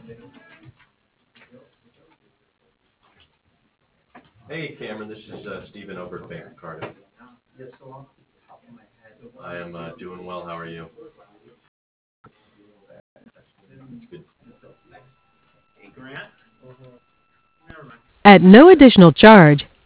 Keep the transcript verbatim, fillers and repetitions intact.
Hey, Cameron, this is uh, Stephen over at Bank of Cardiff. I am uh, doing well. How are you? That's good. At no additional charge,